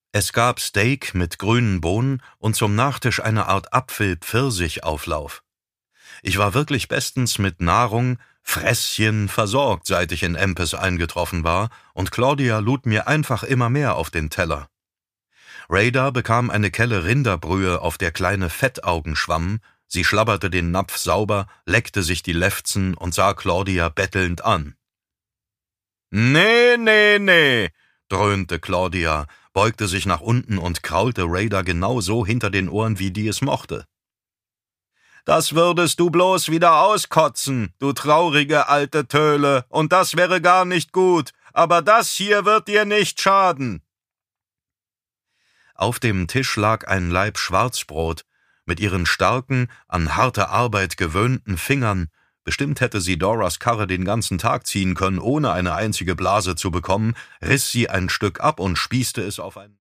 Es gab Steak mit grünen Bohnen und zum Nachtisch eine Art Apfel-Pfirsich-Auflauf. Ich war wirklich bestens mit Nahrung, Fresschen versorgt, seit ich in Empes eingetroffen war, und Claudia lud mir einfach immer mehr auf den Teller. Radar bekam eine Kelle Rinderbrühe, auf der kleine Fettaugen schwammen, sie schlabberte den Napf sauber, leckte sich die Lefzen und sah Claudia bettelnd an. »Nee, nee, nee«, dröhnte Claudia, beugte sich nach unten und kraulte Radar genau so hinter den Ohren, wie die es mochte. »Das würdest du bloß wieder auskotzen, du traurige alte Töle, und das wäre gar nicht gut, aber das hier wird dir nicht schaden.« Auf dem Tisch lag ein Laib Schwarzbrot. Mit ihren starken, an harte Arbeit gewöhnten Fingern, bestimmt hätte sie Doras Karre den ganzen Tag ziehen können, ohne eine einzige Blase zu bekommen, riss sie ein Stück ab und spießte es auf ein